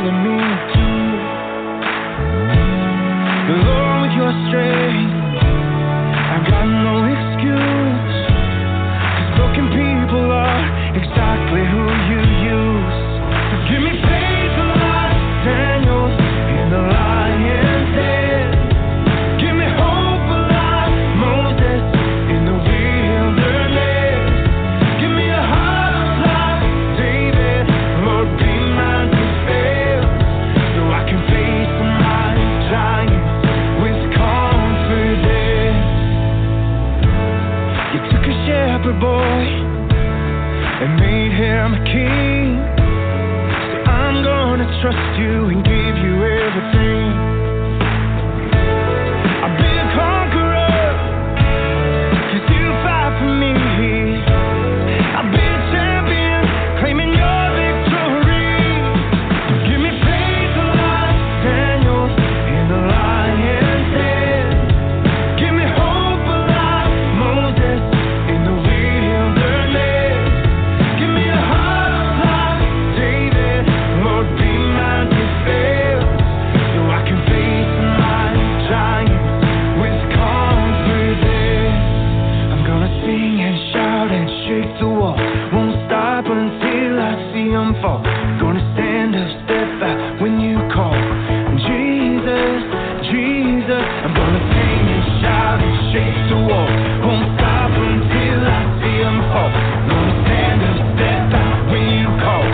calling me to. Lord, with your strength, I got no excuse. 'Cause broken people are exactly who you use. So give me faith like Daniel in the lion's den. Give me hope like Moses in the wilderness. Give me a heart like David, Lord, be my defense, so I can face my giants with confidence. You took a shepherd boy and made him a king. So I'm gonna trust you and give you everything. I'll be a conqueror, 'cause you fight for me. I'll be a champion, claiming your victory. Give me faith like Daniel in the lion's den. Give me hope like Moses in the wilderness. Give me a heart like David, Lord, be my defense, so I can face my giants with confidence. I'm gonna sing and shout and shake the wall. Won't stop until I see them fall. Gonna stand up, step out when you call. Jesus, Jesus. I'm gonna sing and shout and shake the wall. Won't stop until I see them fall. Gonna stand up, step out when you call.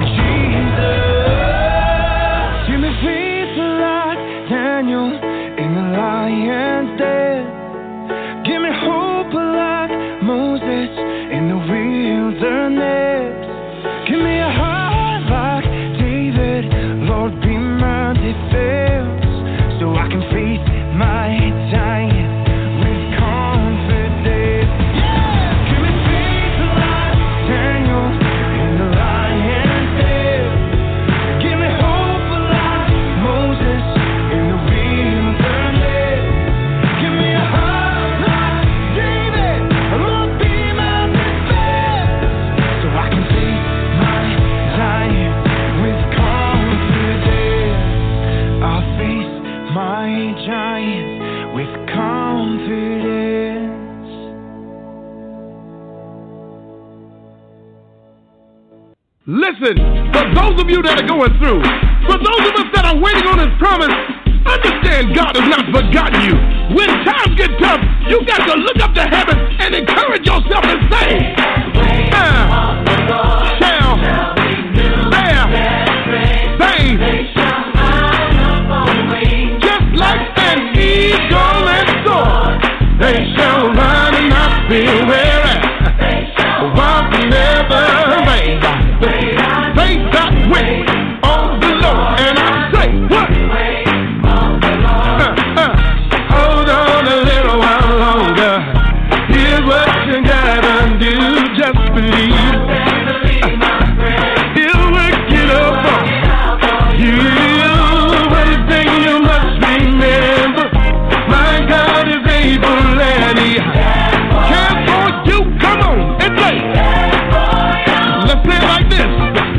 Jesus. Give me faith like Daniel in the lion's den. Give me hope like Moses in the wilderness. Give me a heart like David, Lord, be my defense, so I can face my giant with confidence. Give me faith like Daniel in the lion's den. Give me hope like Moses in the wilderness. Give me a heart like David, Lord, be my defense, so I can face my giant with confidence. I'll face my giant with confidence. Listen, for those of you that are going through, for those of us that are waiting on His promise, understand God has not forgotten you. When times get tough, you got to look up to heaven and encourage yourself and say, shall bear faith, just like an eagle and soar. They shall run and not be weary, walk never faint. Faith that wait on the Lord, and I say, what? Hold on a little while longer. Here's what you gotta do, just believe. He'll work it up for you. One thing you must remember, my God is able and He cares for you. Come on and play. Let's play it like this.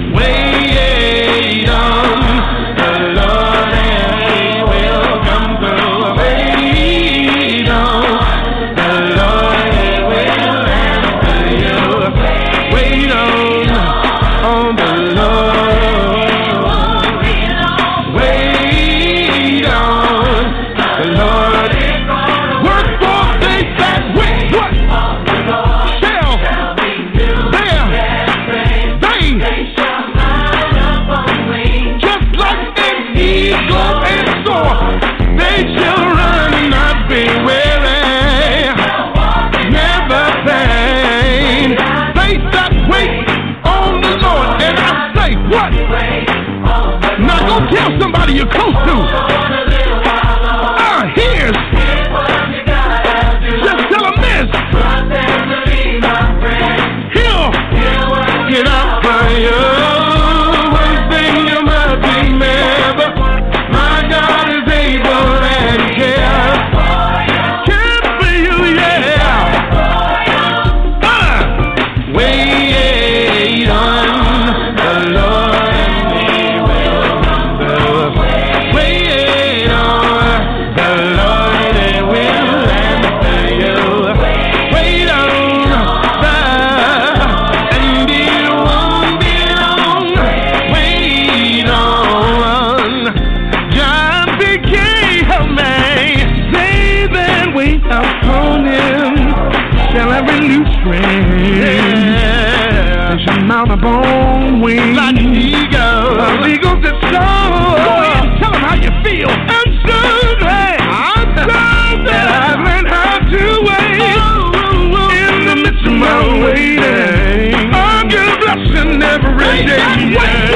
Wait on the Lord and He will come through. Wait on the Lord and He will answer you. Wait on the Lord. Wait on the Lord. Work for faith that wait. What? Shall bear faith, just like an eagle and soar. They shall run and not be weary, never faint. Faith that wait on the Lord, and I say, what? Now go tell somebody you're close to. Here's. Just tell them this. He'll get out for you. One thing you must remember, my God is able and He cares. Cares for you, yeah. Wait on the Lord and He will come upon wings like an eagle. An eagle that soars. Go ahead and tell them how you feel. I'm so glad. I'm so glad that I've learned how to wait in the midst of my waiting. I'll get a blessing every day.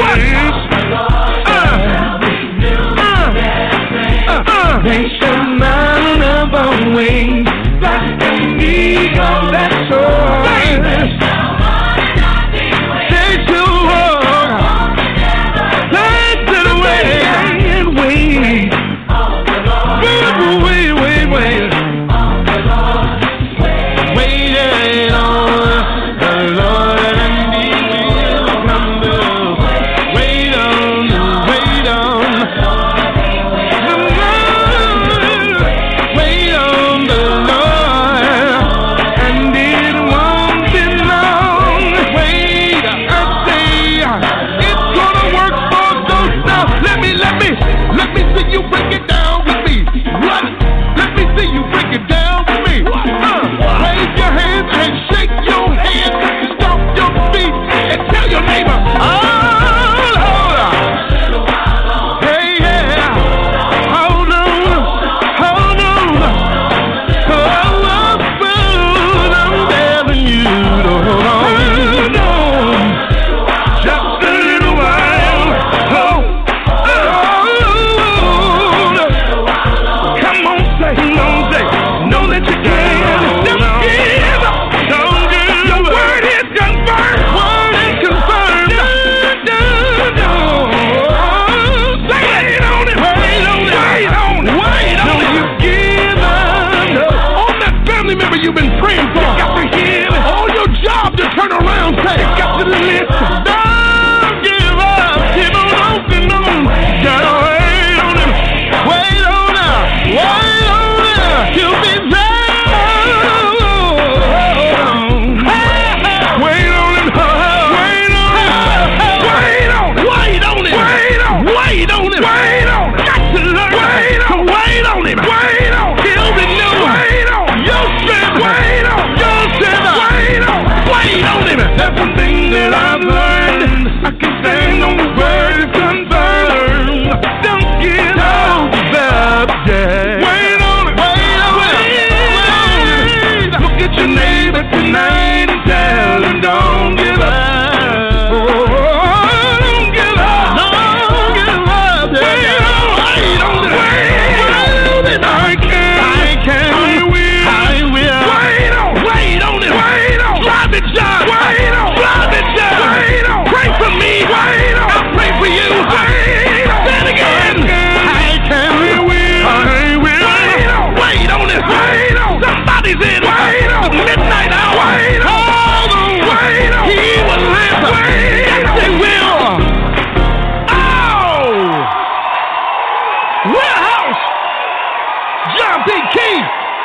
They shall mount up on wings like an eagle that soars. They shall walk to the way and wait. Waiting on the Lord and He will come through. Wait on the Lord. Wait on the Lord, and it won't be long. Wait, I say it's gonna work for those now. Let me see you break it down with me. What? Let me see you break it down with me. Raise your hands and shake your hands, stomp your feet, and tell your neighbor, hold on. Hey, yeah. Hold on. I'm telling you to hold on. Just a little while. Come on, say, know that you can. Don't give up. Your word is confirmed. Wait on it. Don't you give up on that family member you've been praying for. Got to hear it. On your job to turn around, say, got to listen. Don't give up. Keep on walking on. Gotta wait on him. Wait on him. He'll be there. Wait on him. Got to learn to wait on him. He'll renew your strength. Wait on him. That's one thing that I've learned. I can stand on the word it's confirmed. Don't give up, yeah. Wait on it. Look at your neighbor tonight and tell him don't give up. Don't give up. Wait on it. I will. Wait on it. Drive it, John. Pray for me. I'll pray for you. Say it again. I will. Wait on it. Somebody's in the midnight hour. Hold on. He will answer. Yes, he will. Oh! Warehouse. John P. Key.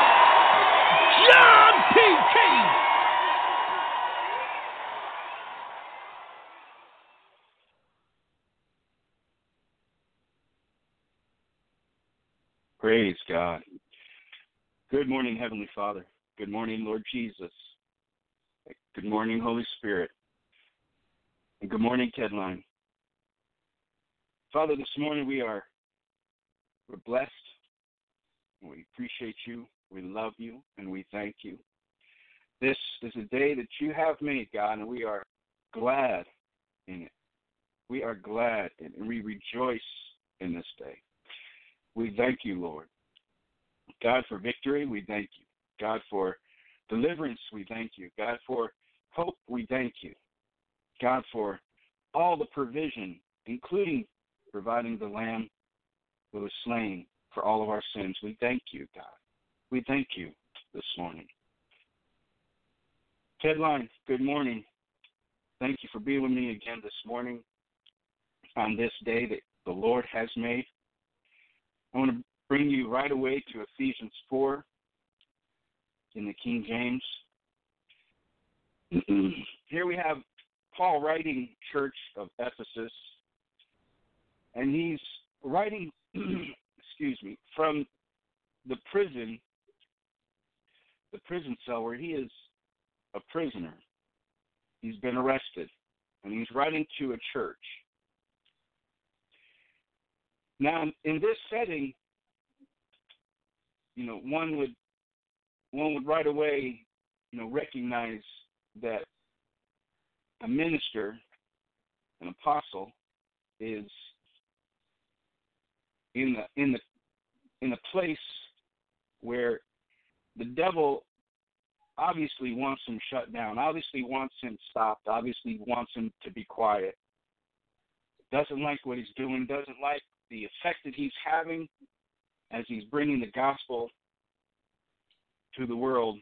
Praise God. Good morning, Heavenly Father. Good morning, Lord Jesus. Good morning, Holy Spirit. And good morning, Tedline. Father, this morning we're blessed. We appreciate you. We love you, and we thank you. This is a day that you have made, God, and we are glad in it. We are glad, and we rejoice in this day. We thank you, Lord. God, for victory, we thank you. God, for deliverance, we thank you. God, for hope, we thank you. God, for all the provision, including providing the Lamb who was slain for all of our sins. We thank you, God. We thank you this morning. Tedline, good morning. Thank you for being with me again this morning on this day that the Lord has made. I want to bring you right away to Ephesians 4 in the King James. Here we have Paul writing Church of Ephesus, and he's writing, from the prison cell where he is a prisoner. He's been arrested. and he's writing to a church. Now, in this setting, one would right away, recognize that a minister, an apostle, is in a place where the devil obviously wants him shut down, obviously wants him stopped, obviously wants him to be quiet, doesn't like what he's doing, doesn't like the effect that he's having as he's bringing the gospel to the world.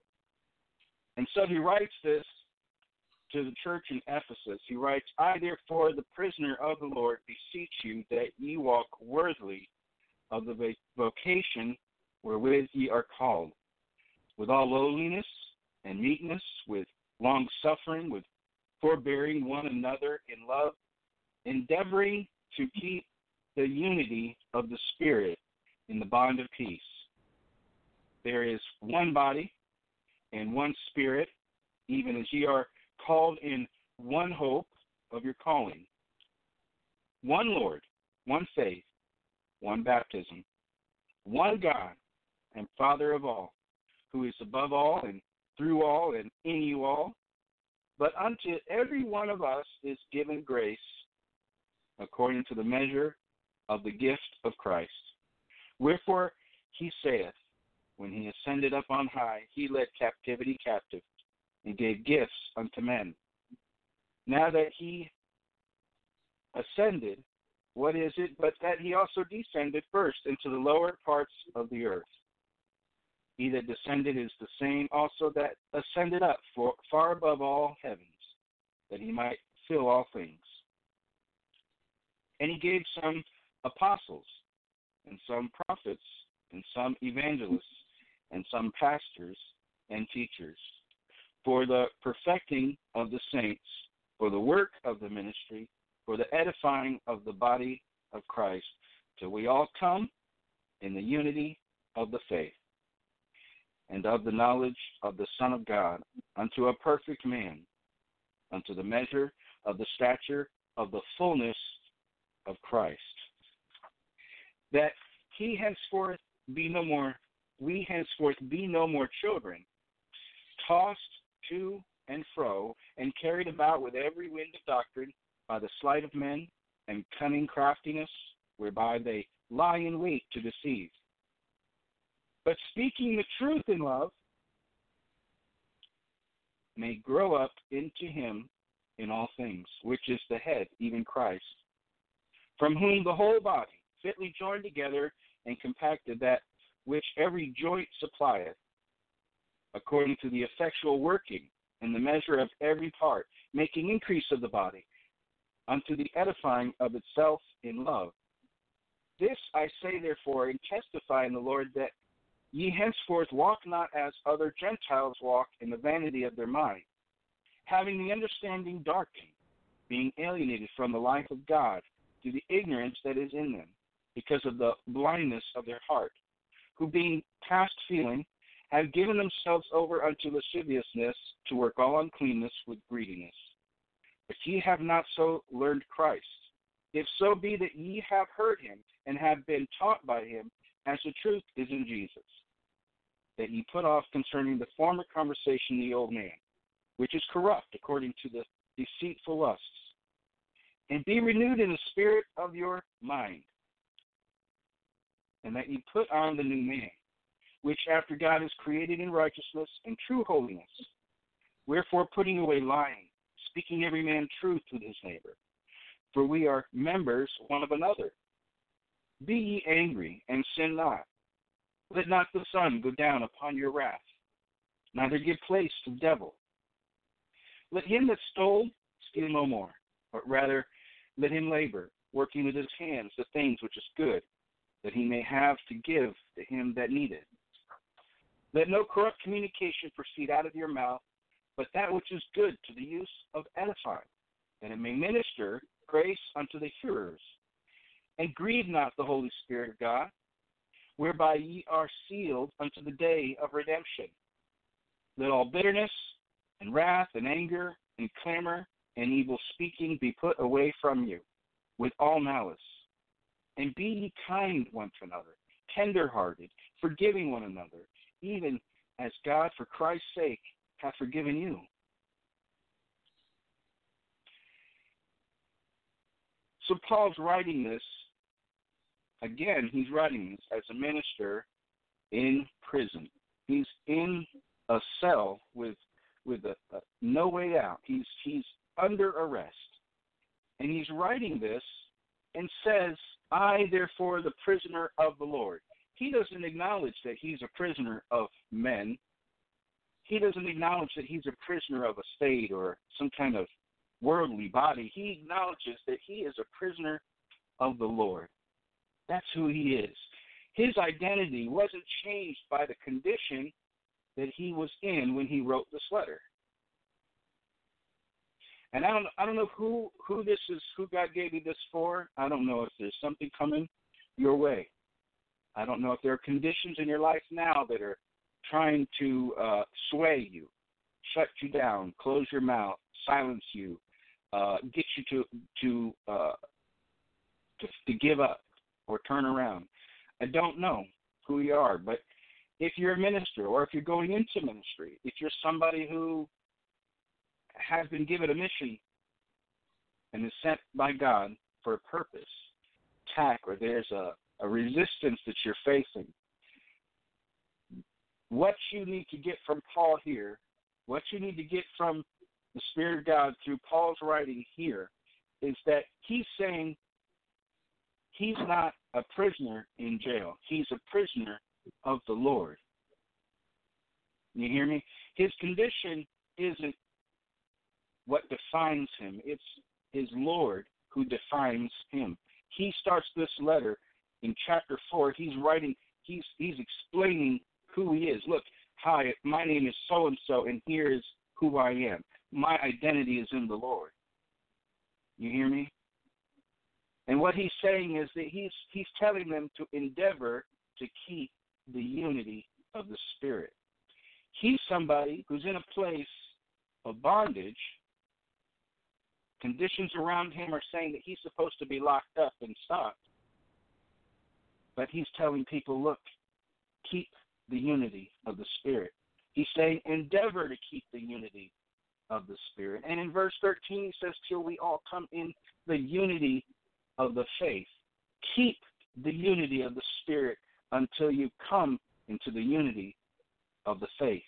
And so he writes this to the church in Ephesus. He writes, I, therefore, the prisoner of the Lord, beseech you that ye walk worthily of the vocation wherewith ye are called, with all lowliness and meekness, with long-suffering, with forbearing one another in love, endeavoring to keep the unity of the Spirit in the bond of peace. There is one body and one Spirit, even as ye are called in one hope of your calling, one Lord, one faith, one baptism, one God and Father of all, who is above all and through all and in you all. But unto every one of us is given grace according to the measure of the gift of Christ. Wherefore he saith, when he ascended up on high, he led captivity captive, and gave gifts unto men. Now that he ascended, what is it but that he also descended first into the lower parts of the earth? He that descended is the same also that ascended up far above all heavens, that he might fill all things. And he gave some apostles, and some prophets, and some evangelists, and some pastors and teachers, for the perfecting of the saints, for the work of the ministry, for the edifying of the body of Christ, till we all come in the unity of the faith, and of the knowledge of the Son of God, unto a perfect man, unto the measure of the stature of the fullness of Christ, that we henceforth be no more children, tossed to and fro, and carried about with every wind of doctrine by the sleight of men and cunning craftiness, whereby they lie in wait to deceive. But speaking the truth in love, may grow up into him in all things, which is the head, even Christ, from whom the whole body, fitly joined together and compacted, that which every joint supplieth, according to the effectual working in the measure of every part, making increase of the body, unto the edifying of itself in love. This I say therefore, and testify in the Lord, that ye henceforth walk not as other Gentiles walk, in the vanity of their mind, having the understanding darkened, being alienated from the life of God through the ignorance that is in them, because of the blindness of their heart, who being past feeling, have given themselves over unto lasciviousness, to work all uncleanness with greediness. But ye have not so learned Christ, if so be that ye have heard him, and have been taught by him, as the truth is in Jesus, that ye put off concerning the former conversation the old man, which is corrupt according to the deceitful lusts, and be renewed in the spirit of your mind, and that ye put on the new man, which after God is created in righteousness and true holiness. Wherefore, putting away lying, speaking every man truth with his neighbor, for we are members one of another. Be ye angry, and sin not. Let not the sun go down upon your wrath, neither give place to the devil. Let him that stole steal no more, but rather let him labor, working with his hands the things which is good, that he may have to give to him that needeth. Let no corrupt communication proceed out of your mouth, but that which is good to the use of edifying, that it may minister grace unto the hearers. And grieve not the Holy Spirit of God, whereby ye are sealed unto the day of redemption. Let all bitterness and wrath and anger and clamor and evil speaking be put away from you with all malice. And be ye kind one to another, tender-hearted, forgiving one another, even as God for Christ's sake hath forgiven you. So Paul's writing this, again, he's writing this as a minister in prison. He's in a cell with no way out. He's under arrest. And he's writing this and says, I, therefore, the prisoner of the Lord. He doesn't acknowledge that he's a prisoner of men. He doesn't acknowledge that he's a prisoner of a state or some kind of worldly body. He acknowledges that he is a prisoner of the Lord. That's who he is. His identity wasn't changed by the condition that he was in when he wrote this letter. And I don't know who this is, who God gave you this for. I don't know if there's something coming your way. I don't know if there are conditions in your life now that are trying to sway you, shut you down, close your mouth, silence you, get you to give up or turn around. I don't know who you are, but if you're a minister or if you're going into ministry, if you're somebody who has been given a mission and is sent by God for a purpose, attack, or there's a resistance that you're facing, what you need to get from Paul here, what you need to get from the Spirit of God through Paul's writing here, is that he's saying he's not a prisoner in jail. He's a prisoner of the Lord. You hear me? His condition isn't what defines him. It's his Lord who defines him. He starts this letter in chapter 4. He's explaining who he is. Look, hi, my name is so-and-so, and here is who I am. My identity is in the Lord. You hear me? And what he's saying is that he's telling them to endeavor to keep the unity of the Spirit. He's somebody who's in a place of bondage. Conditions around him are saying that he's supposed to be locked up and stopped. But he's telling people, look, keep the unity of the Spirit. He's saying endeavor to keep the unity of the Spirit. And in verse 13 he says, till we all come in the unity of the faith. Keep the unity of the Spirit until you come into the unity of the faith.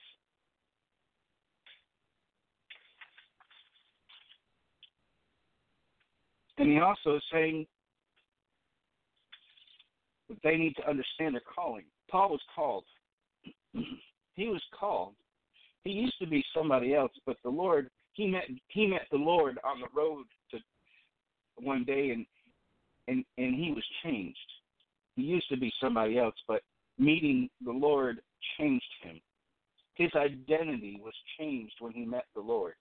And he also is saying that they need to understand their calling. Paul was called. He was called. He used to be somebody else, but the Lord, he met the Lord on the road to one day, and he was changed. He used to be somebody else, but meeting the Lord changed him. His identity was changed when he met the Lord.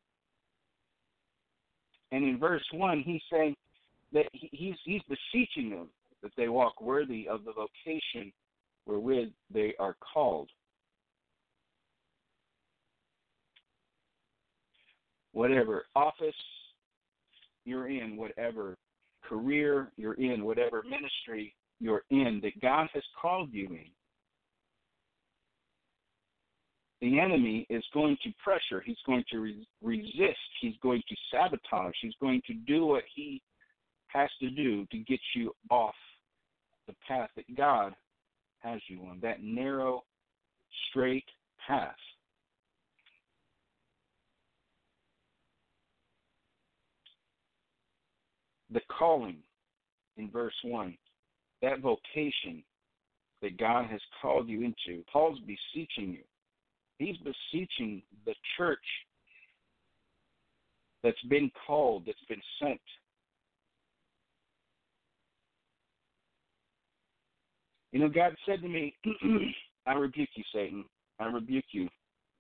And in verse 1, he's saying that he's beseeching them that they walk worthy of the vocation wherewith they are called. Whatever office you're in, whatever career you're in, whatever ministry you're in, that God has called you in, the enemy is going to pressure. He's going to resist. He's going to sabotage. He's going to do what he has to do to get you off the path that God has you on, that narrow, straight path. The calling in verse 1, that vocation that God has called you into, Paul's beseeching you. He's beseeching the church that's been called, that's been sent. You know, God said to me, I rebuke you, Satan. I rebuke you.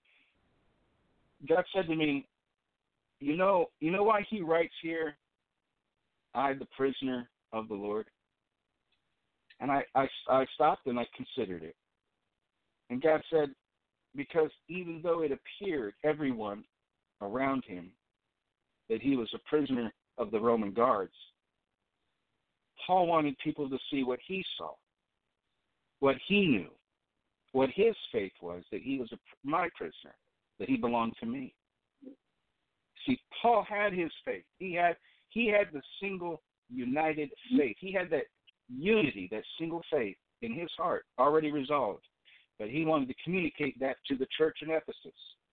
God said to me, you know why he writes here, I, the prisoner of the Lord? And I stopped and I considered it. And God said, because even though it appeared everyone around him that he was a prisoner of the Roman guards. Paul wanted people to see what he saw, what he knew, what his faith was, that he was my prisoner, that he belonged to me. See, Paul had his faith. He had the single united faith. He had that unity, that single faith in his heart already resolved. But he wanted to communicate that to the church in Ephesus,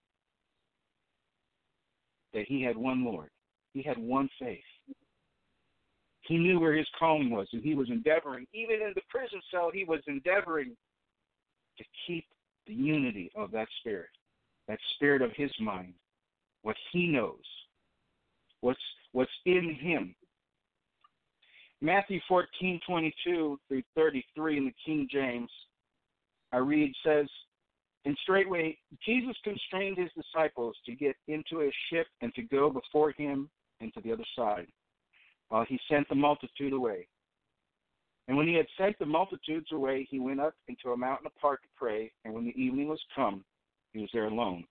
that he had one Lord. He had one faith. He knew where his calling was, and he was endeavoring, even in the prison cell, he was endeavoring to keep the unity of that spirit of his mind, what he knows, what's in him. Matthew 14:22 through 33 in the King James, I read, says, "And straightway Jesus constrained his disciples to get into a ship and to go before him into the other side, while he sent the multitude away. And when he had sent the multitudes away, he went up into a mountain apart to pray, and when the evening was come, he was there alone.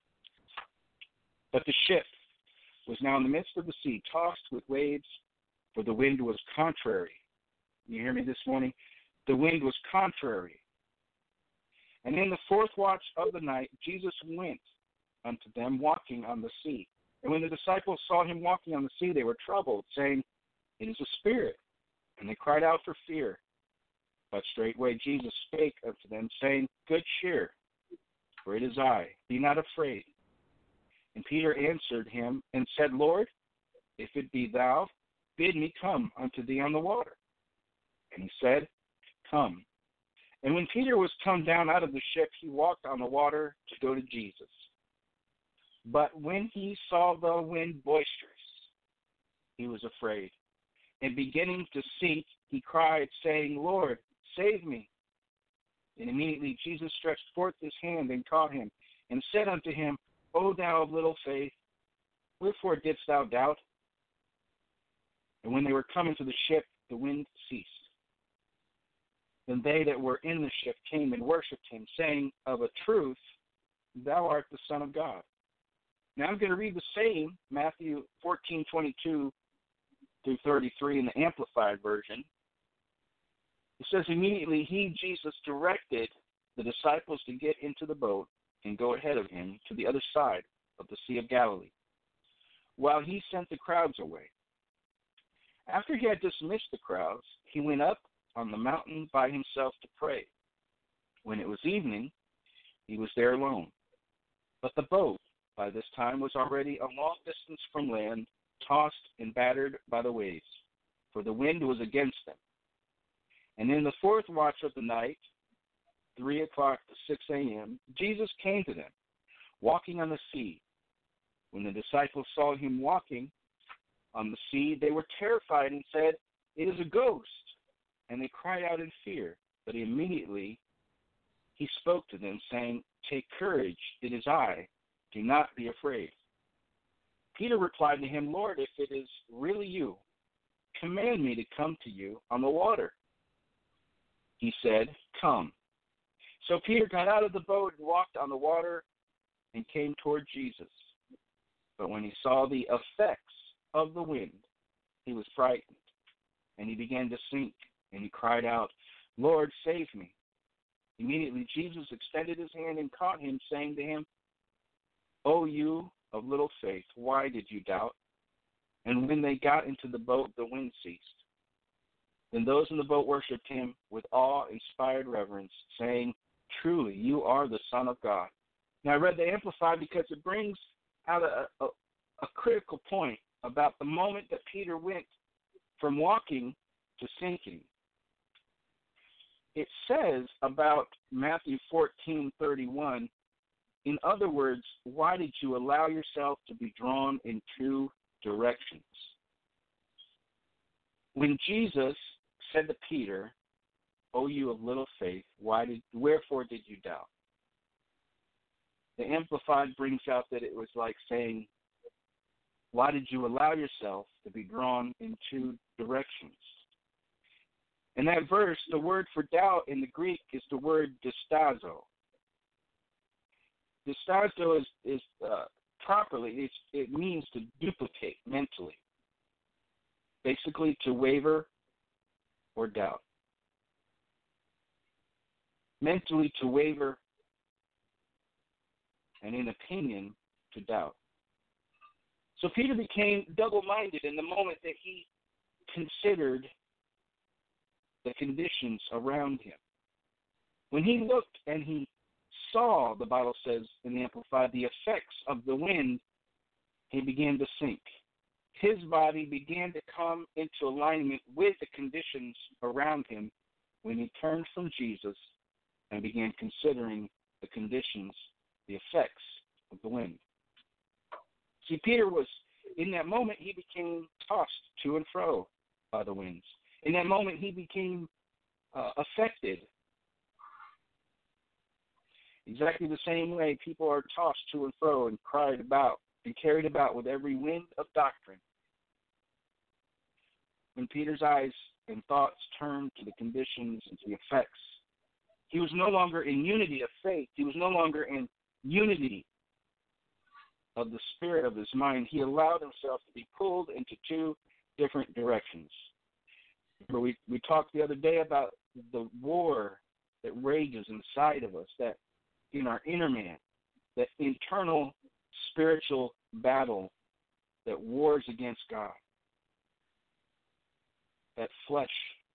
But the ship was now in the midst of the sea, tossed with waves, for the wind was contrary." You hear me this morning? The wind was contrary. "And in the fourth watch of the night, Jesus went unto them walking on the sea. And when the disciples saw him walking on the sea, they were troubled, saying, It is a spirit. And they cried out for fear. But straightway Jesus spake unto them, saying, Good cheer, for it is I. Be not afraid. And Peter answered him and said, Lord, if it be thou, bid me come unto thee on the water. And he said, Come. And when Peter was come down out of the ship, he walked on the water to go to Jesus. But when he saw the wind boisterous, he was afraid. And beginning to sink, he cried, saying, Lord, save me. And immediately Jesus stretched forth his hand and caught him, and said unto him, O thou of little faith, wherefore didst thou doubt? And when they were come into the ship, the wind ceased. Then they that were in the ship came and worshipped him, saying, Of a truth, thou art the Son of God. Now I'm going to read the same, Matthew 14:22 through 33 in the Amplified Version. It says, Immediately he, Jesus, directed the disciples to get into the boat and go ahead of him to the other side of the Sea of Galilee, while he sent the crowds away. After he had dismissed the crowds, he went up on the mountain by himself to pray. When it was evening, he was there alone. But the boat, by this time, was already a long distance from land, tossed and battered by the waves, for the wind was against them. And in the fourth watch of the night, 3 o'clock to 6 a.m., Jesus came to them, walking on the sea. When the disciples saw him walking on the sea, they were terrified and said, It is a ghost. And they cried out in fear. But immediately he spoke to them, saying, Take courage, it is I. Do not be afraid. Peter replied to him, Lord, if it is really you, command me to come to you on the water. He said, Come. So Peter got out of the boat and walked on the water and came toward Jesus. But when he saw the effects of the wind, he was frightened, and he began to sink, and he cried out, Lord, save me. Immediately Jesus extended his hand and caught him, saying to him, O you of little faith, why did you doubt? And when they got into the boat, the wind ceased. Then those in the boat worshipped him with awe-inspired reverence, saying, Truly, you are the Son of God. Now, I read the Amplified because it brings out a critical point about the moment that Peter went from walking to sinking. It says about Matthew 14:31, in other words, why did you allow yourself to be drawn in two directions? When Jesus said to Peter, O you of little faith, wherefore did you doubt? The Amplified brings out that it was like saying, why did you allow yourself to be drawn in two directions? In that verse, the word for doubt in the Greek is the word distazo. Distazo is properly, it means to duplicate mentally. Basically, to waver or doubt. Mentally to waver, and in opinion to doubt. So Peter became double-minded in the moment that he considered the conditions around him. When he looked and he saw, the Bible says in the Amplified, the effects of the wind, he began to sink. His body began to come into alignment with the conditions around him when he turned from Jesus and began considering the conditions, the effects of the wind. See, Peter was, in that moment, he became tossed to and fro by the winds. In that moment, he became affected. Exactly the same way people are tossed to and fro and cried about and carried about with every wind of doctrine. When Peter's eyes and thoughts turned to the conditions and to the effects, he was no longer in unity of faith. He was no longer in unity of the spirit of his mind. He allowed himself to be pulled into two different directions. Remember, we talked the other day about the war that rages inside of us, that in our inner man, that internal spiritual battle that wars against God, that flesh.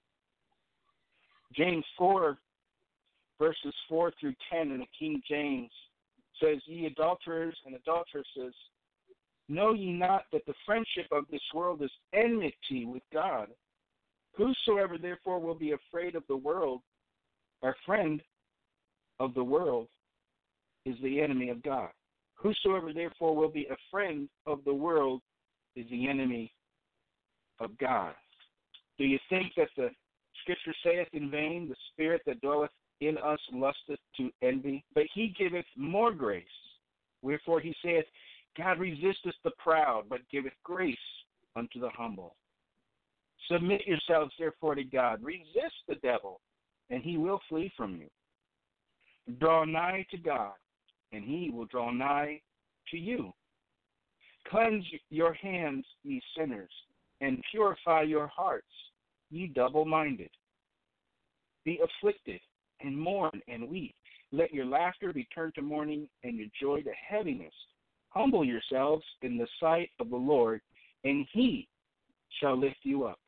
James 4, verses 4 through 10 in the King James says, "Ye adulterers and adulteresses, know ye not that the friendship of this world is enmity with God? Whosoever therefore will be afraid of the world, or friend of the world, is the enemy of God. Whosoever therefore will be a friend of the world is the enemy of God." Do you think that the Scripture saith in vain, the Spirit that dwelleth in us lusteth to envy? But he giveth more grace. Wherefore he saith, God resisteth the proud, but giveth grace unto the humble. Submit yourselves therefore to God. Resist the devil, and he will flee from you. Draw nigh to God, and he will draw nigh to you. Cleanse your hands, ye sinners, and purify your hearts, ye double-minded. Be afflicted, and mourn, and weep. Let your laughter be turned to mourning, and your joy to heaviness. Humble yourselves in the sight of the Lord, and he shall lift you up.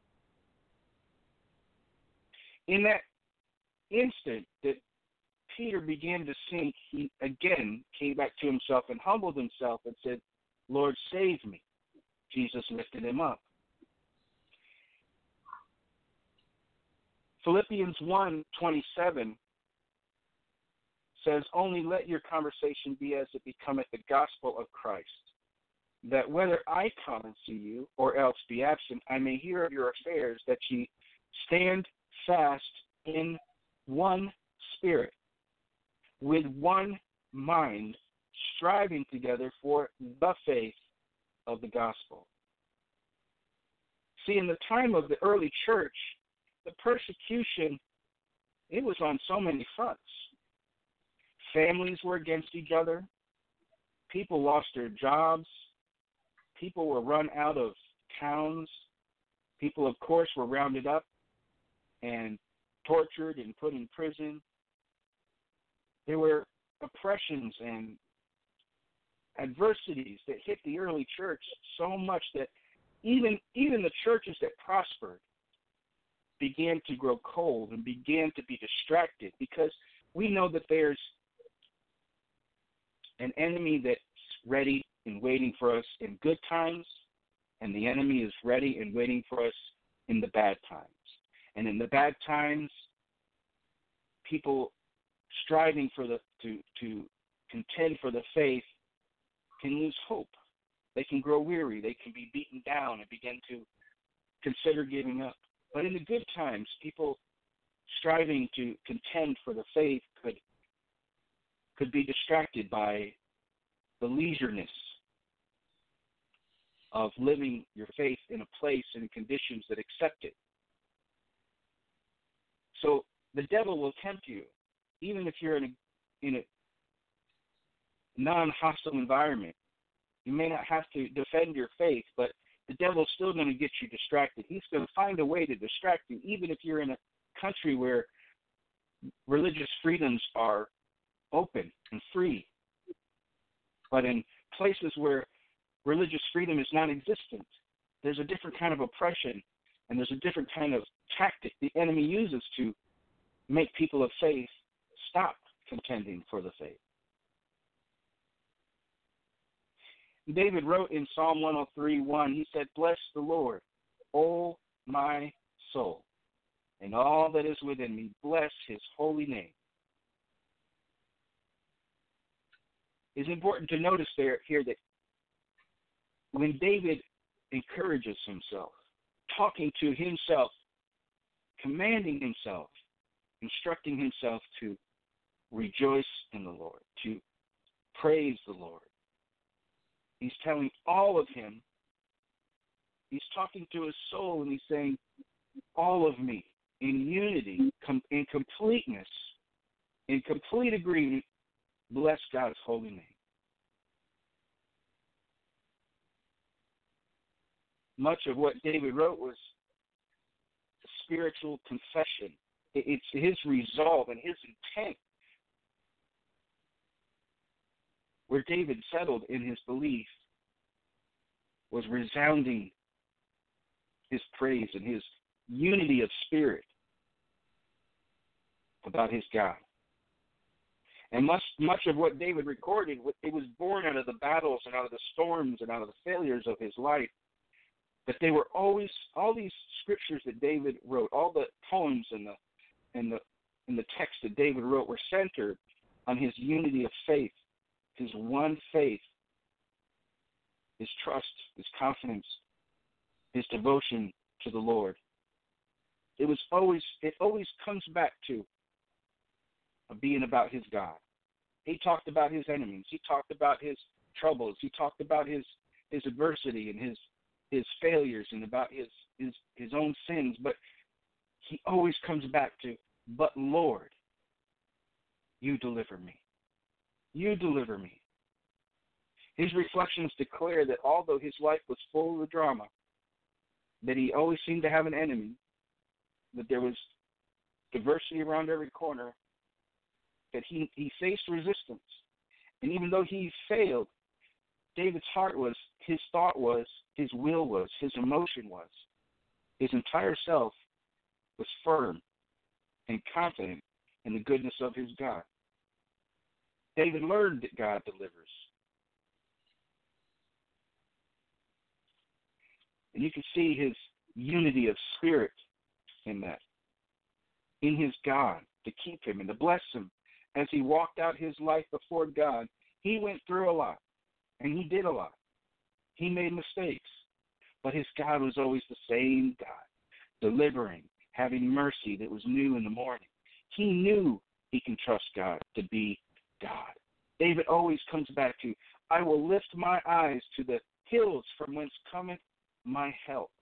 In that instant that Peter began to sink, he again came back to himself and humbled himself and said, Lord, save me. Jesus lifted him up. Philippians 1:27 says, only let your conversation be as it becometh the gospel of Christ, that whether I come and see you or else be absent, I may hear of your affairs, that ye stand fast in one spirit, with one mind, striving together for the faith of the gospel. See, in the time of the early church, the persecution, it was on so many fronts. Families were against each other. People lost their jobs. People were run out of towns. People, of course, were rounded up and tortured and put in prison. There were oppressions and adversities that hit the early church so much that even the churches that prospered began to grow cold and began to be distracted, because we know that there's an enemy that's ready and waiting for us in good times, and the enemy is ready and waiting for us in the bad times. And in the bad times, people striving for to contend for the faith can lose hope. They can grow weary. They can be beaten down and begin to consider giving up. But in the good times, people striving to contend for the faith could be distracted by the leisureness of living your faith in a place and conditions that accept it. So the devil will tempt you, even if you're in a non-hostile environment. You may not have to defend your faith, but the devil's still going to get you distracted. He's going to find a way to distract you, even if you're in a country where religious freedoms are open and free. But in places where religious freedom is non-existent, there's a different kind of oppression, and there's a different kind of tactic the enemy uses to make people of faith stop contending for the faith. David wrote in Psalm 103:1, he said, "Bless the Lord, O my soul, and all that is within me, bless his holy name." It's important to notice here that when David encourages himself, talking to himself, commanding himself, instructing himself to rejoice in the Lord, to praise the Lord, he's telling all of him, he's talking to his soul, and he's saying, all of me, in unity, in completeness, in complete agreement, bless God's holy name. Much of what David wrote was a spiritual confession. It's his resolve and his intent. Where David settled in his belief was resounding his praise and his unity of spirit about his God. And much of what David recorded, it was born out of the battles and out of the storms and out of the failures of his life. But they were always, all these scriptures that David wrote, all the poems and the text that David wrote were centered on his unity of faith, his one faith, his trust, his confidence, his devotion to the Lord. It always comes back to being about his God. He talked about his enemies. He talked about his troubles. He talked about his adversity and his failures and about his own sins. But he always comes back to, but Lord, you deliver me. You deliver me. His reflections declare that although his life was full of the drama, that he always seemed to have an enemy, that there was diversity around every corner, that he faced resistance. And even though he failed, David's heart was, his thought was, his will was, his emotion was, his entire self was firm and confident in the goodness of his God. David learned that God delivers. And you can see his unity of spirit in that, in his God, to keep him and to bless him. As he walked out his life before God, he went through a lot, and he did a lot. He made mistakes, but his God was always the same God, delivering, having mercy that was new in the morning. He knew he can trust God to be God. David always comes back to, I will lift my eyes to the hills from whence cometh my help.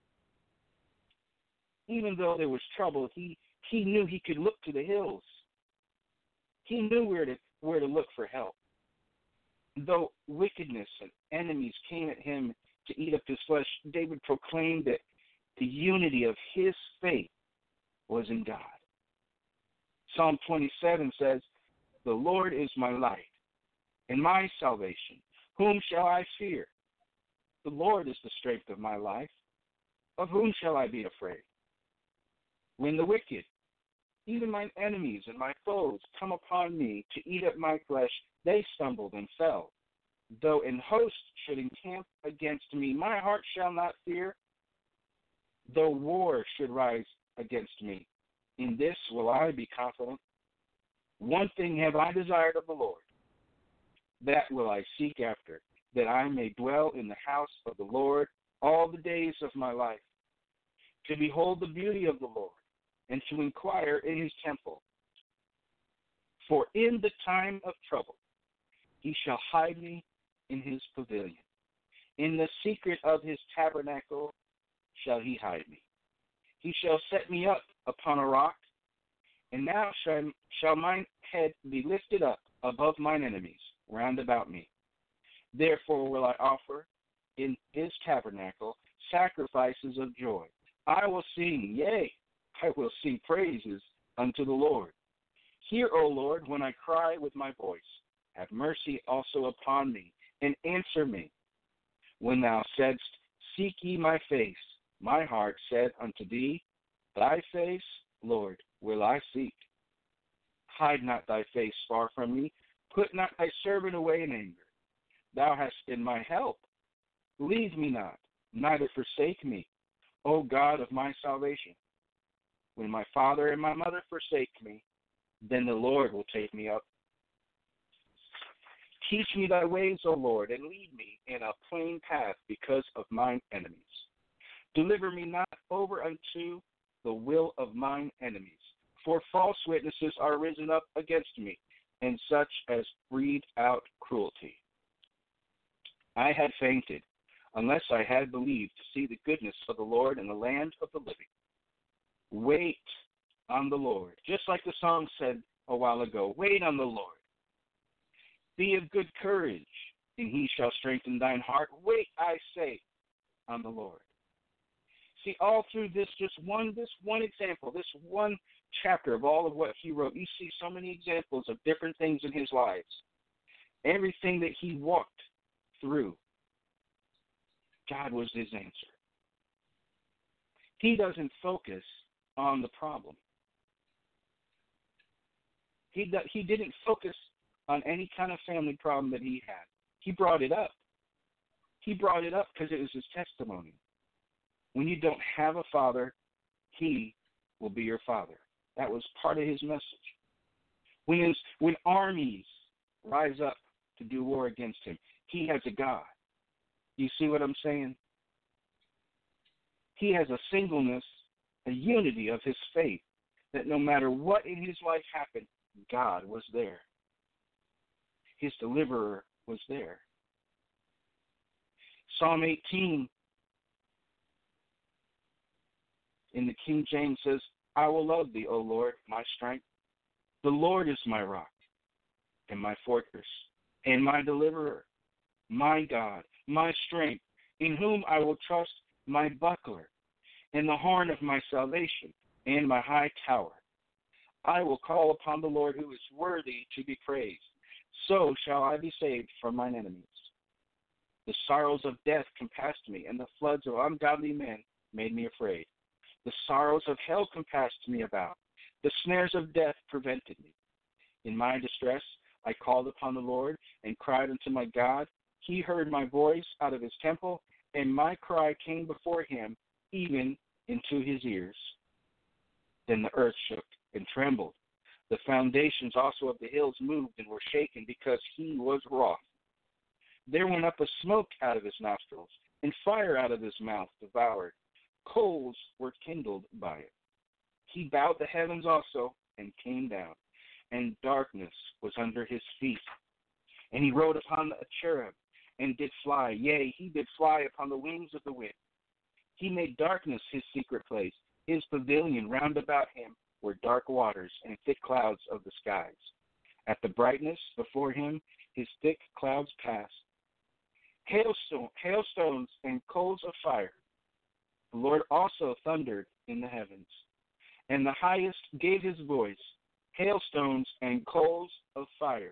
Even though there was trouble, he knew he could look to the hills. He knew where to look for help. Though wickedness and enemies came at him to eat up his flesh, David proclaimed that the unity of his faith was in God. Psalm 27 says, the Lord is my light and my salvation. Whom shall I fear? The Lord is the strength of my life. Of whom shall I be afraid? When the wicked, even mine enemies and my foes, come upon me to eat up my flesh, they stumbled and fell. Though an host should encamp against me, my heart shall not fear. Though war should rise against me, in this will I be confident. One thing have I desired of the Lord, that will I seek after, that I may dwell in the house of the Lord all the days of my life, to behold the beauty of the Lord, and to inquire in his temple. For in the time of trouble he shall hide me in his pavilion. In the secret of his tabernacle shall he hide me. He shall set me up upon a rock, and now shall mine head be lifted up above mine enemies round about me. Therefore will I offer in his tabernacle sacrifices of joy. I will sing, yea, I will sing praises unto the Lord. Hear, O Lord, when I cry with my voice. Have mercy also upon me, and answer me. When thou saidst, Seek ye my face, my heart said unto thee, Thy face, Lord, will I seek. Hide not thy face far from me. Put not thy servant away in anger. Thou hast been my help. Leave me not, neither forsake me, O God of my salvation. When my father and my mother forsake me, then the Lord will take me up. Teach me thy ways, O Lord, and lead me in a plain path because of mine enemies. Deliver me not over unto the will of mine enemies, for false witnesses are risen up against me, and such as breathe out cruelty. I had fainted, unless I had believed to see the goodness of the Lord in the land of the living. Wait on the Lord, just like the song said a while ago. Wait on the Lord. Be of good courage, and he shall strengthen thine heart. Wait, I say, on the Lord. See, all through this one example, this one chapter of all of what he wrote, you see so many examples of different things in his lives. Everything that he walked through, God was his answer. He doesn't focus on the problem. He didn't focus on any kind of family problem that he had. He brought it up. He brought it up because it was his testimony. When you don't have a father, he will be your father. That was part of his message. When armies rise up to do war against him, he has a God. You see what I'm saying? He has a singleness, a unity of his faith, that no matter what in his life happened, God was there. His deliverer was there. Psalm 18 in the King James says, I will love thee, O Lord, my strength. The Lord is my rock and my fortress and my deliverer, my God, my strength, in whom I will trust, my buckler, and the horn of my salvation, and my high tower. I will call upon the Lord, who is worthy to be praised. So shall I be saved from mine enemies. The sorrows of death compassed me, and the floods of ungodly men made me afraid. The sorrows of hell compassed me about. The snares of death prevented me. In my distress I called upon the Lord and cried unto my God. He heard my voice out of his temple, and my cry came before him, even into his ears. Then the earth shook and trembled. The foundations also of the hills moved and were shaken, because he was wroth. There went up a smoke out of his nostrils, and fire out of his mouth devoured. Coals were kindled by it. He bowed the heavens also, and came down, and darkness was under his feet. And he rode upon a cherub, and did fly. Yea, he did fly upon the wings of the wind. He made darkness his secret place. His pavilion round about him were dark waters and thick clouds of the skies. At the brightness before him, his thick clouds passed. Hailstones and coals of fire. The Lord also thundered in the heavens. And the highest gave his voice, hailstones and coals of fire.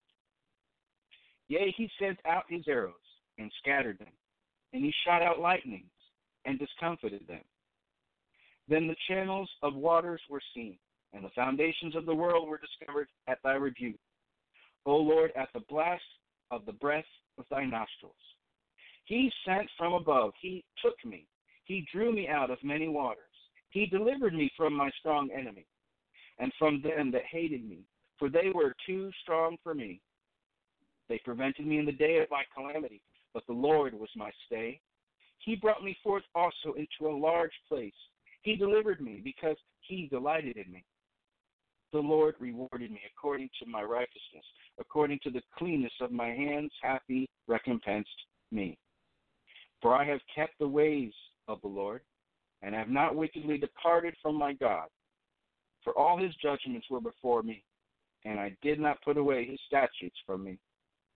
Yea, he sent out his arrows and scattered them, and he shot out lightnings and discomfited them. Then the channels of waters were seen, and the foundations of the world were discovered at thy rebuke. O Lord, at the blast of the breath of thy nostrils. He sent from above, he took me, he drew me out of many waters. He delivered me from my strong enemy, and from them that hated me, for they were too strong for me. They prevented me in the day of my calamity, but the Lord was my stay. He brought me forth also into a large place. He delivered me because he delighted in me. The Lord rewarded me according to my righteousness. According to the cleanness of my hands hath he recompensed me. For I have kept the ways of the Lord, and have not wickedly departed from my God. For all his judgments were before me, and I did not put away his statutes from me.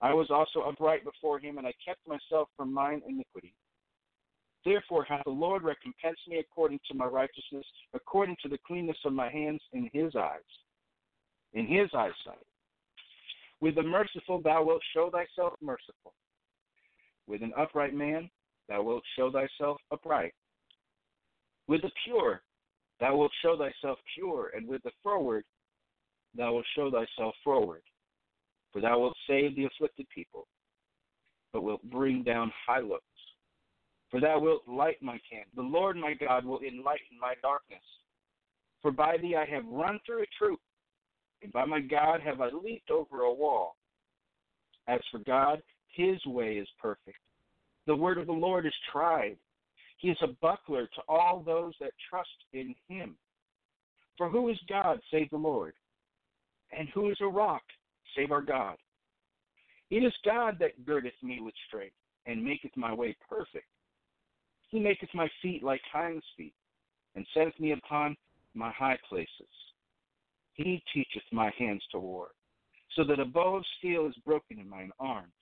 I was also upright before him, and I kept myself from mine iniquity. Therefore hath the Lord recompensed me according to my righteousness, according to the cleanness of my hands in his eyes, in his eyesight. With the merciful thou wilt show thyself merciful. With an upright man thou wilt show thyself upright. With the pure thou wilt show thyself pure, and with the froward thou wilt show thyself froward. For thou wilt save the afflicted people, but wilt bring down high looks. For thou wilt light my candle. The Lord my God will enlighten my darkness. For by thee I have run through a troop, and by my God have I leaped over a wall. As for God, his way is perfect. The word of the Lord is tried. He is a buckler to all those that trust in him. For who is God save the Lord? And who is a rock save our God? It is God that girdeth me with strength, and maketh my way perfect. He maketh my feet like hinds' feet, and setteth me upon my high places. He teacheth my hands to war, so that a bow of steel is broken in mine arms.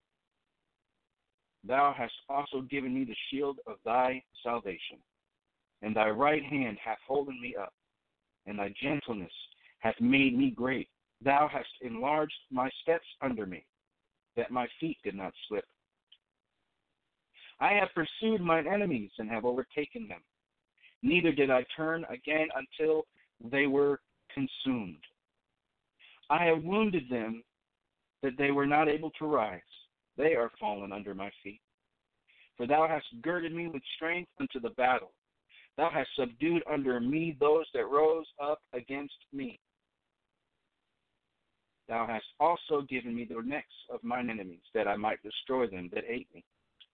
Thou hast also given me the shield of thy salvation, and thy right hand hath holden me up, and thy gentleness hath made me great. Thou hast enlarged my steps under me, that my feet did not slip. I have pursued mine enemies and have overtaken them. Neither did I turn again until they were consumed. I have wounded them that they were not able to rise. They are fallen under my feet. For thou hast girded me with strength unto the battle. Thou hast subdued under me those that rose up against me. Thou hast also given me the necks of mine enemies, that I might destroy them that hate me.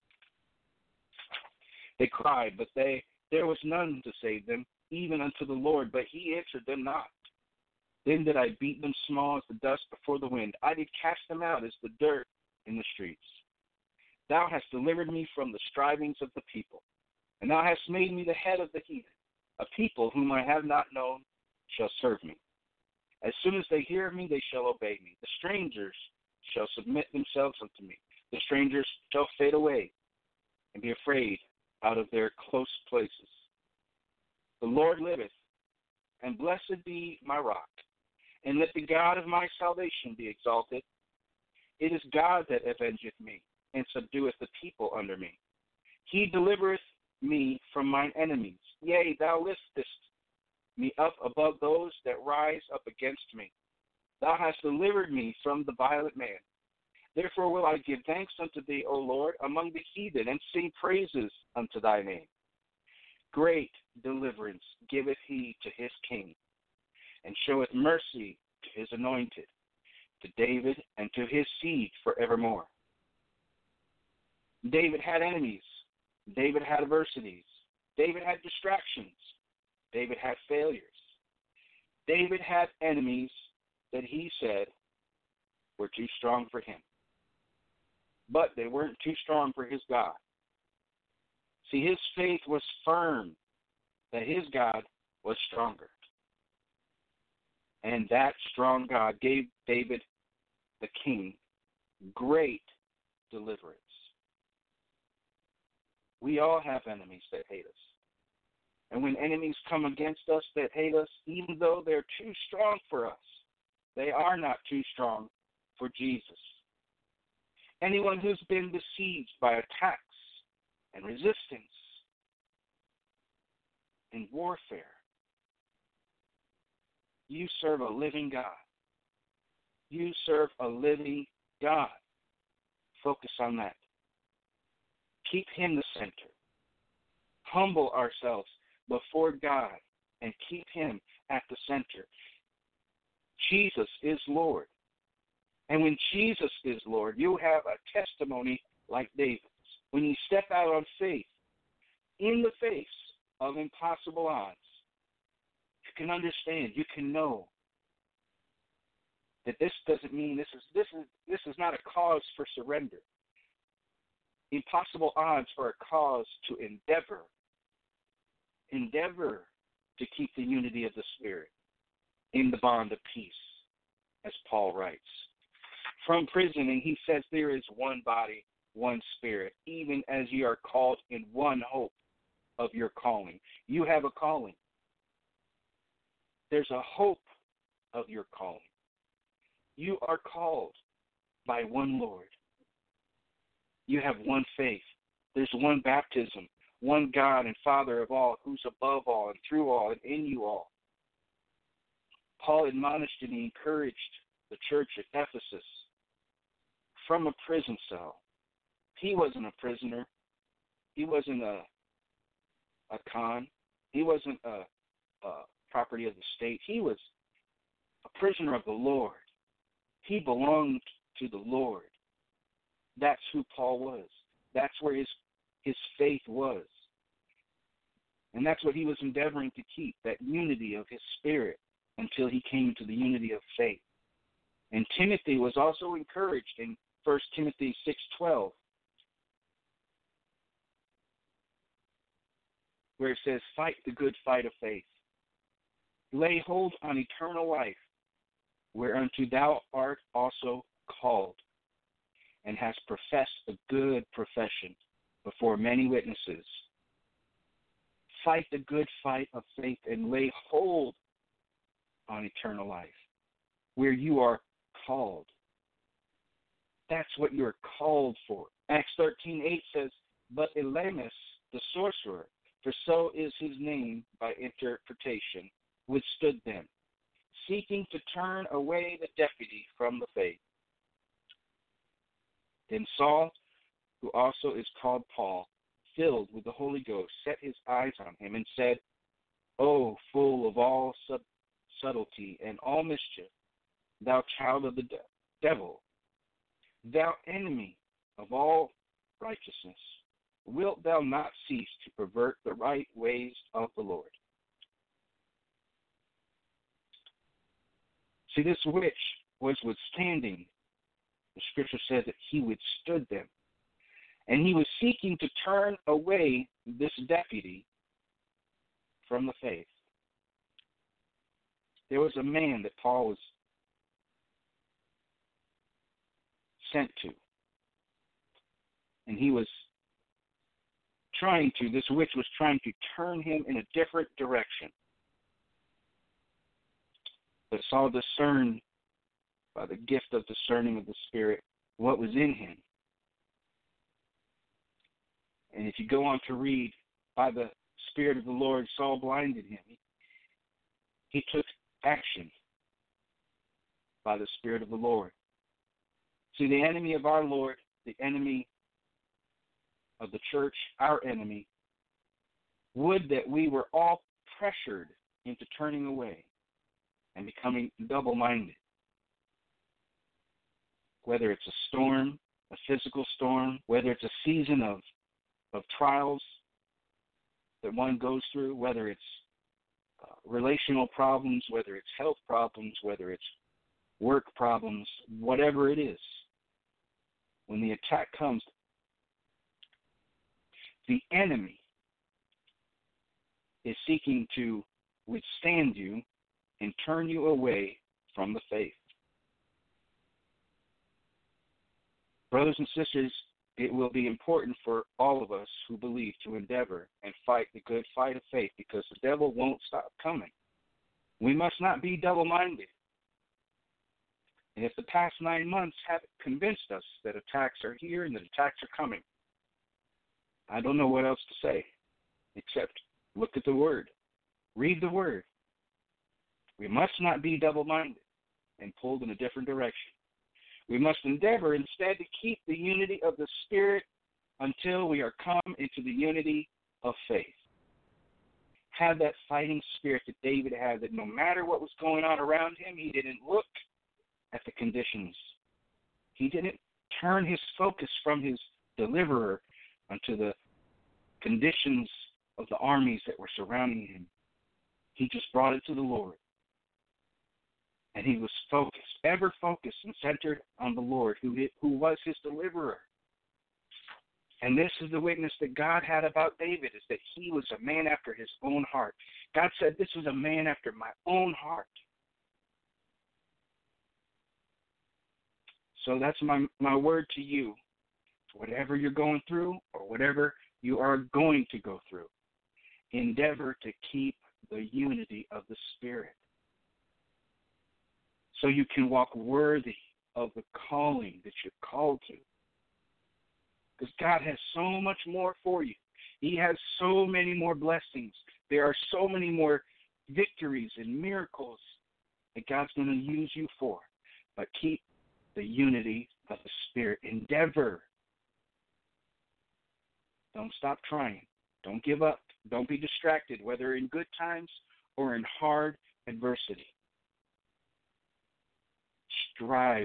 They cried, but there was none to save them, even unto the Lord, but he answered them not. Then did I beat them small as the dust before the wind. I did cast them out as the dirt in the streets. Thou hast delivered me from the strivings of the people, and thou hast made me the head of the heathen. A people whom I have not known shall serve me. As soon as they hear of me, they shall obey me. The strangers shall submit themselves unto me. The strangers shall fade away and be afraid out of their close places. The Lord liveth, and blessed be my rock, and let the God of my salvation be exalted. It is God that avengeth me, and subdueth the people under me. He delivereth me from mine enemies. Yea, thou liftest me up above those that rise up against me. Thou hast delivered me from the violent man. Therefore will I give thanks unto thee, O Lord, among the heathen, and sing praises unto thy name. Great deliverance giveth he to his king, and showeth mercy to his anointed, to David and to his seed forevermore. David had enemies. David had adversities. David had distractions. David had failures. David had enemies that he said were too strong for him. But they weren't too strong for his God. See, his faith was firm that his God was stronger. And that strong God gave David, the king, great deliverance. We all have enemies that hate us. And when enemies come against us that hate us, even though they're too strong for us, they are not too strong for Jesus. Anyone who's been besieged by attacks and resistance and warfare, you serve a living God. You serve a living God. Focus on that. Keep him the center. Humble ourselves before God and keep him at the center. Jesus is Lord. And when Jesus is Lord, you have a testimony like David's. When you step out on faith, in the face of impossible odds, you can understand, you can know that this doesn't mean this is not a cause for surrender. Impossible odds are a cause to endeavor to keep the unity of the Spirit in the bond of peace, as Paul writes. from prison, and he says there is one body, one spirit, even as ye are called in one hope of your calling. You have a calling. There's a hope of your calling. You are called by one Lord. You have one faith. There's one baptism, one God and Father of all, who's above all and through all and in you all. Paul admonished and he encouraged the church at Ephesus from a prison cell. He wasn't a prisoner. He wasn't a con. He wasn't a property of the state. He was a prisoner of the Lord. He belonged to the Lord. That's who Paul was. That's where his faith was. And that's what he was endeavoring to keep, that unity of his spirit until he came to the unity of faith. And Timothy was also encouraged in 1 Timothy 6:12, where it says, fight the good fight of faith. Lay hold on eternal life, whereunto thou art also called, and hast professed a good profession before many witnesses. Fight the good fight of faith and lay hold on eternal life, where you are called. That's what you're called for. Acts 13:8 says, but Elymas, the sorcerer, for so is his name by interpretation, withstood them, seeking to turn away the deputy from the faith. Then Saul, who also is called Paul, filled with the Holy Ghost, set his eyes on him and said, O full of all subtlety and all mischief, thou child of the devil, thou enemy of all righteousness, wilt thou not cease to pervert the right ways of the Lord? See, this witch was withstanding. The scripture says that he withstood them. And he was seeking to turn away this deputy from the faith. There was a man that Paul was sent to. And he was this witch was trying to turn him in a different direction. But Saul discerned by the gift of discerning of the Spirit what was in him. And if you go on to read, by the Spirit of the Lord, Saul blinded him. He took action by the Spirit of the Lord. See, the enemy of our Lord, the enemy of the church, our enemy, would that we were all pressured into turning away and becoming double-minded. Whether it's a storm, a physical storm, whether it's a season of trials that one goes through, whether it's relational problems, whether it's health problems, whether it's work problems, whatever it is, when the attack comes, the enemy is seeking to withstand you and turn you away from the faith. Brothers and sisters, it will be important for all of us who believe to endeavor and fight the good fight of faith, because the devil won't stop coming. We must not be double-minded. And if the past 9 months haven't convinced us that attacks are here and that attacks are coming, I don't know what else to say except look at the Word. Read the Word. We must not be double-minded and pulled in a different direction. We must endeavor instead to keep the unity of the Spirit until we are come into the unity of faith. Have that fighting spirit that David had, that no matter what was going on around him, he didn't look at the conditions. He didn't turn his focus from his deliverer unto the conditions of the armies that were surrounding him. He just brought it to the Lord. And he was focused, ever focused and centered on the Lord, who was his deliverer. And this is the witness that God had about David, is that he was a man after his own heart. God said, this was a man after my own heart. So that's my word to you. Whatever you're going through or whatever you are going to go through, endeavor to keep the unity of the Spirit so you can walk worthy of the calling that you're called to. Because God has so much more for you. He has so many more blessings. There are so many more victories and miracles that God's going to use you for. But keep the unity of the Spirit. Endeavor. Don't stop trying. Don't give up. Don't be distracted, whether in good times or in hard adversity. Strive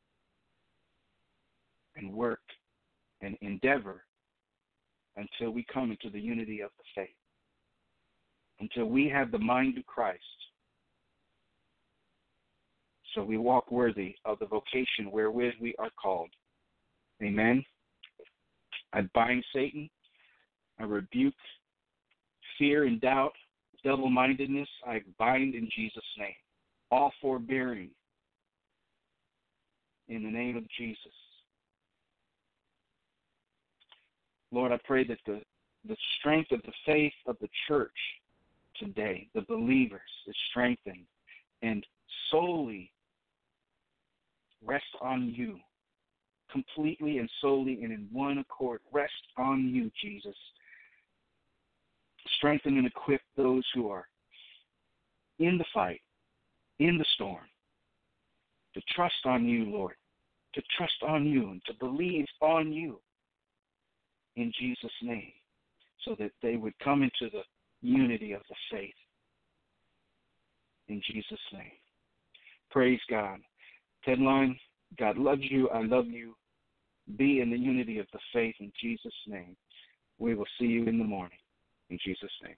and work and endeavor until we come into the unity of the faith, until we have the mind of Christ, so we walk worthy of the vocation wherewith we are called. Amen. I bind Satan. I rebuke fear and doubt, double-mindedness. I bind in Jesus' name. All forbearing in the name of Jesus. Lord, I pray that the strength of the faith of the church today, the believers, is strengthened and solely rest on you, completely and solely and in one accord. Rest on you, Jesus. Strengthen and equip those who are in the fight, in the storm, to trust on you, Lord, to trust on you and to believe on you in Jesus' name, so that they would come into the unity of the faith in Jesus' name. Praise God. Tedline, God loves you. I love you. Be in the unity of the faith in Jesus' name. We will see you in the morning in Jesus' name.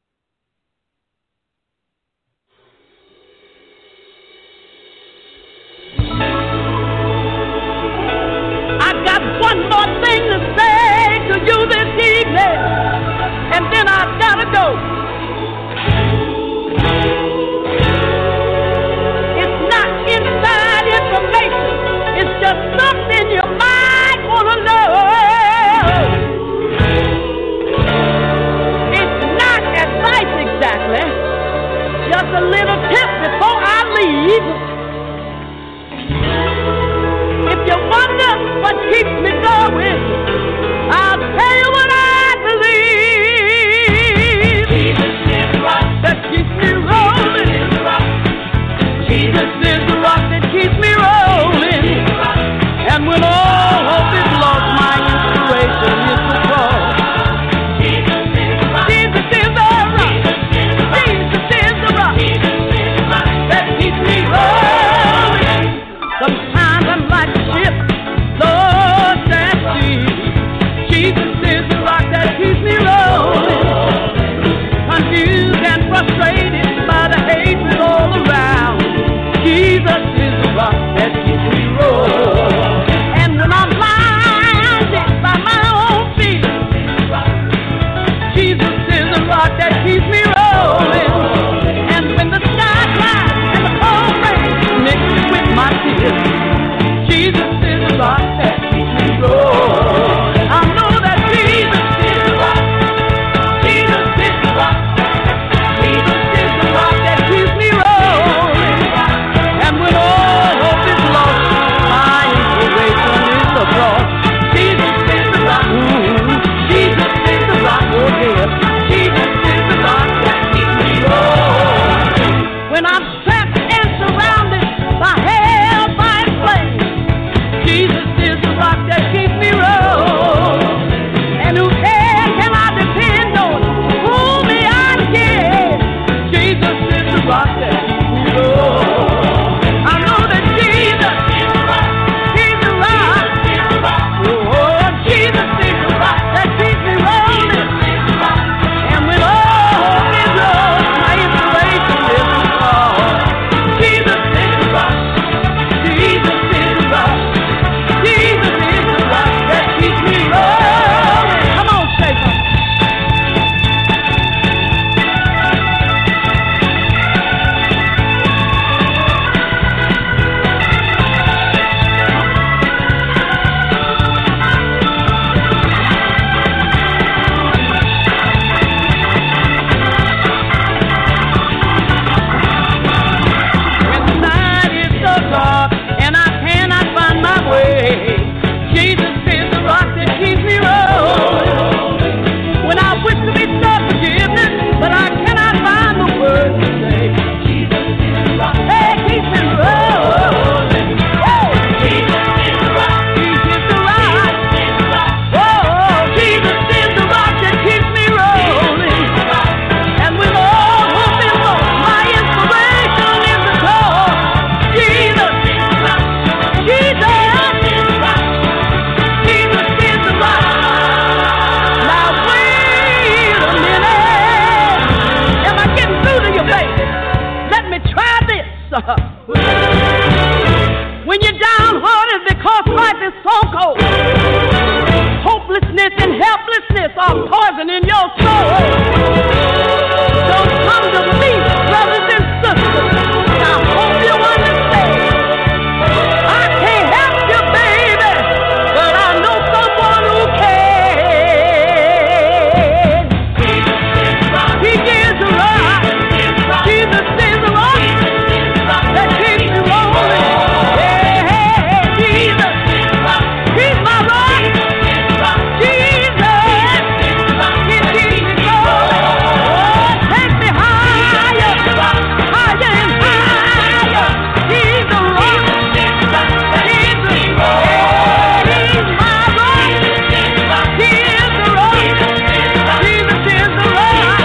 I got one more thing to say to you this evening, and then I've got to go. It's not inside information. It's just something you might want to know. It's not advice exactly, just a little tip before I leave. If you wonder what keeps me going, I'll tell you what I believe. Jesus is the rock that keeps me rolling. Jesus is the rock that keeps me rolling. And when all hope is lost, my inspiration is the cross. Jesus is the rock. Jesus is the rock. Jesus is the rock that keeps me rolling. Sometimes I'm like a ship lost at sea. Jesus is the rock that keeps me rolling. Confused and frustrated by the hatred all around. Jesus When you're downhearted because life is so cold, hopelessness and helplessness are poisoning your soul. Don't come to me, brothers and sisters. I hope you understand. I can't help you, baby, but I know someone who can. He is the rock. Jesus is the rock that keeps me rolling. Yeah, Jesus, He's my rock. Jesus, He keeps me rolling. Oh, take me higher, higher and higher. He's the rock. He's the rock. He's my rock. He is the rock. Jesus is the rock.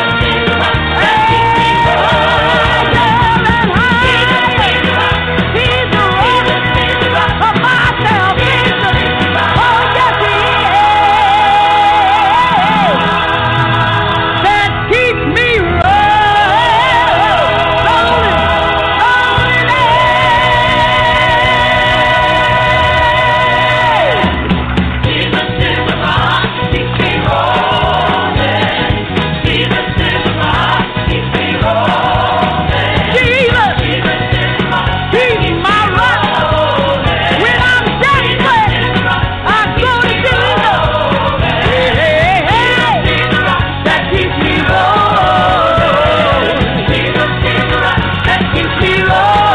Keep me rolling.